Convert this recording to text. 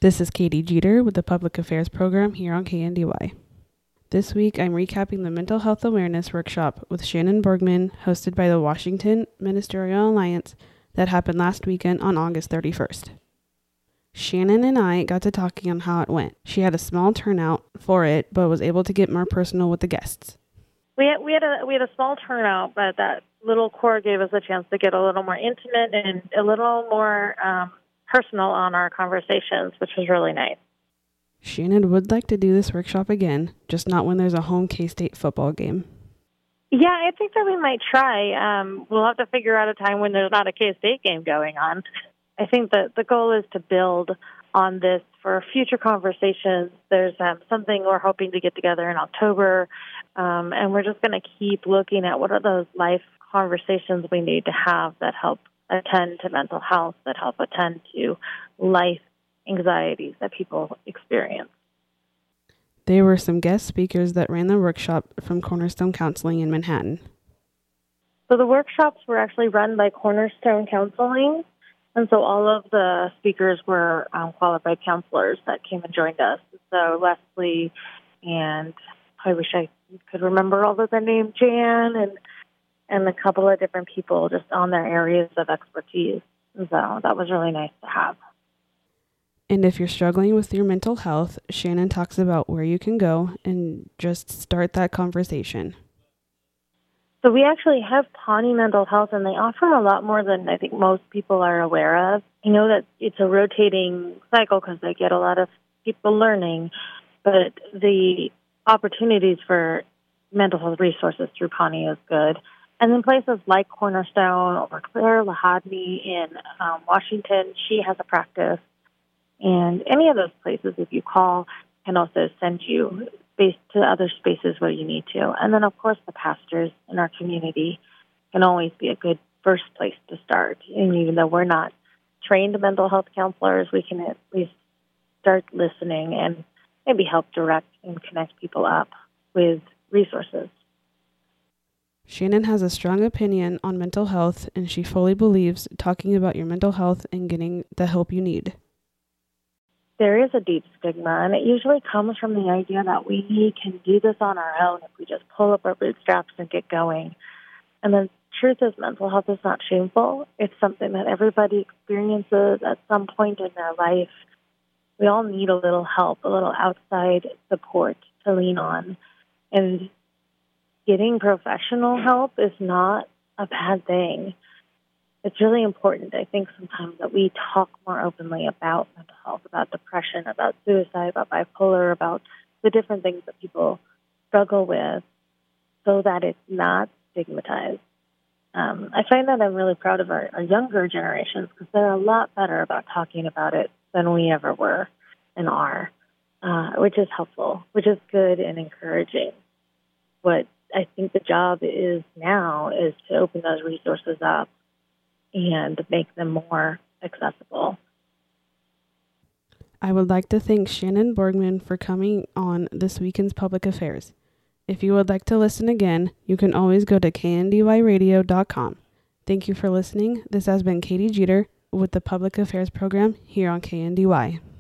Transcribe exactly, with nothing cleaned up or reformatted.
This is Katie Jeter with the Public Affairs Program here on K N D Y. This week, I'm recapping the Mental Health Awareness Workshop with Shannon Borgman, hosted by the Washington Ministerial Alliance, that happened last weekend on August thirty-first. Shannon and I got to talking on how it went. She had a small turnout for it, but was able to get more personal with the guests. We had, we had a we had a small turnout, but that little core gave us a chance to get a little more intimate and a little more um, personal on our conversations, which was really nice. Shannon would like to do this workshop again, just not when there's a home K-State football game. Yeah, I think that we might try. Um, we'll have to figure out a time when there's not a K-State game going on. I think that the goal is to build on this for future conversations. There's um, something we're hoping to get together in October, um, and we're just going to keep looking at what are those life conversations we need to have that help attend to mental health, that help attend to life anxieties that people experience. There were some guest speakers that ran the workshop from Cornerstone Counseling in Manhattan. So the workshops were actually run by Cornerstone Counseling, and so all of the speakers were um, qualified counselors that came and joined us. So Leslie and I wish I could remember all of their names, Jan, and and a couple of different people just on their areas of expertise. So that was really nice to have. And if you're struggling with your mental health, Shannon talks about where you can go and just start that conversation. So we actually have Pawnee Mental Health, and they offer a lot more than I think most people are aware of. I know that it's a rotating cycle because they get a lot of people learning, but the opportunities for mental health resources through Pawnee is good. And then places like Cornerstone or Claire Lahadney in um, Washington, she has a practice. And any of those places, if you call, can also send you space to other spaces where you need to. And then, of course, the pastors in our community can always be a good first place to start. And even though we're not trained mental health counselors, we can at least start listening and maybe help direct and connect people up with resources. Shannon has a strong opinion on mental health, and she fully believes talking about your mental health and getting the help you need. There is a deep stigma, and it usually comes from the idea that we can do this on our own if we just pull up our bootstraps and get going. And the truth is, mental health is not shameful. It's something that everybody experiences at some point in their life. We all need a little help, a little outside support to lean on. And getting professional help is not a bad thing. It's really important, I think, sometimes that we talk more openly about mental health, about depression, about suicide, about bipolar, about the different things that people struggle with so that it's not stigmatized. Um, I find that I'm really proud of our, our younger generations because they're a lot better about talking about it than we ever were and are, uh, which is helpful, which is good and encouraging. What I think the job is now is to open those resources up and make them more accessible. I would like to thank Shannon Borgman for coming on this weekend's Public Affairs. If you would like to listen again, you can always go to K N D Y radio dot com. Thank you for listening. This has been Katie Jeter with the Public Affairs Program here on K N D Y.